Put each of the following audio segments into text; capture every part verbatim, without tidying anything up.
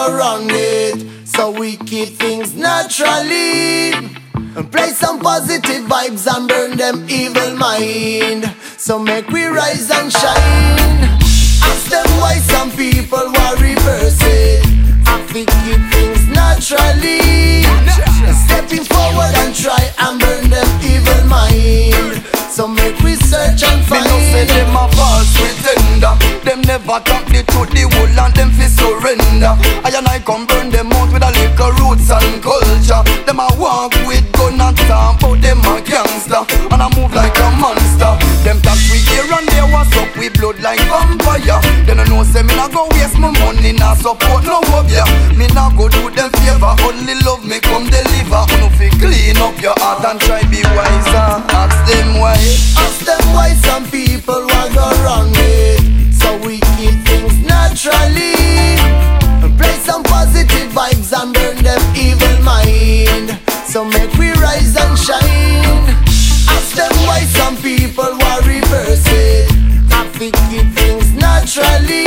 go wrong with. So we keep things naturally and play some positive vibes and burn them evil mind. So make we rise and shine. Ask them why some people want reverse it. I think keep things naturally, stepping forward and try and burn them evil mind. So make we search and find. Me no say them a false pretender. Them never talk the truth, the whole and them fi surrender. I and I come burn them out with a little roots and culture. Them a walk with gun and talk, but them a gangster and I move like a monster. Them talk we here and there, what's up with blood like vampire. They don't know say me not go waste my money, not support no hope, yeah. Me not go do them favor, only love me come deliver. You know fi clean up your heart and try be wiser. Ask them why. Ask them why some people want go wrong with. So we keep things naturally and play some positive vibes and burn them evil mind. So make we rise and shine. Ask them why some people want reverse it. I think keep things naturally,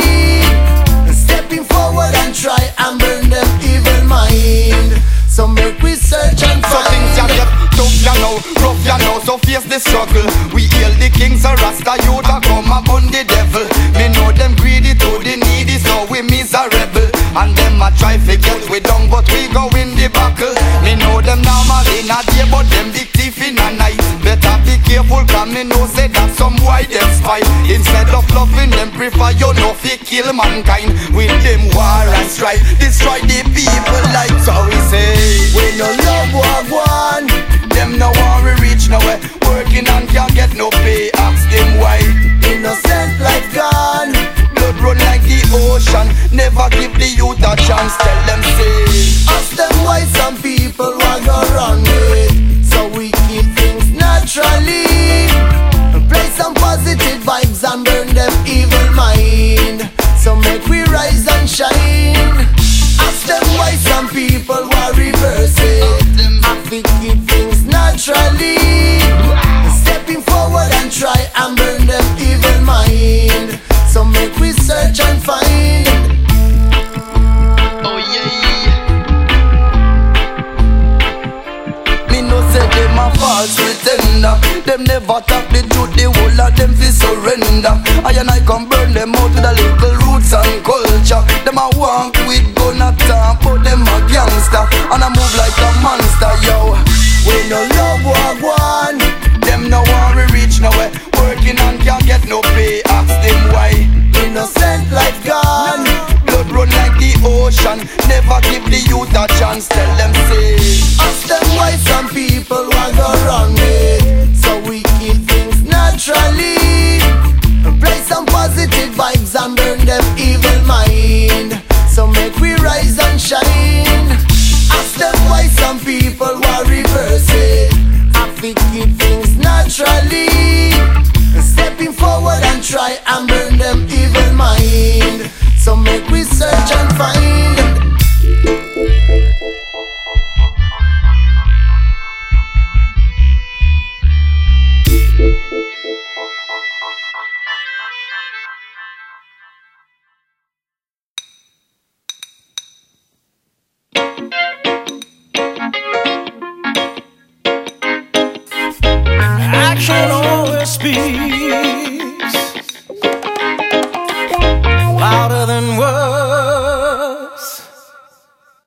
stepping forward and try and burn them evil mind. So make we search and find. So things ya get tough ya now, rough ya now. So face the struggle. We hail the kings of Rasta youth a come upon the devil. Me know them greedy to the needy, so we miserable. And them a try to get we down, but we go in the buckle. Me know them normally not day, but them big thief in a night. Better be careful, cause me know say that some boy them spy. Instead of loving them, prefer you know fi kill mankind. With them war and strife, destroy the people like so we say. We no love war one. Them no want we reach nowhere, working and can't get no pay. Ask them why. Innocent life gone, blood run like the ocean. Never give the youth a chance. Tell them say. Ask them why some people want go wrong with. So we keep things naturally and play some positive vibes and burn them evil mind. So make we rise and shine. Ask them why some people want reverse it. I think keep things naturally, stepping forward and try and burn them evil mind. So make we search and find. Oh yeah. Me no say them a false pretender. Them never talk the truth, the whole of them fi surrender. I and I come burn them out with a little roots and culture. Them a walk with gun and talk, but them a gangster and I move like a monster, yo. We no love war one. Them no want we reach nowhere, working and can't get no pay. Ask them why. Innocent life gone, blood run like the ocean. Never give the youth a chance. Tell them say. Ask them why some people want go wrong with. So we keep things naturally and play some positive vibes and burn them evil mind. So make we rise and shine. Ask them why some people want reverse it. I think keep things naturally, stepping forward and try and burn them evil mind. So make we search and find. I can't always speak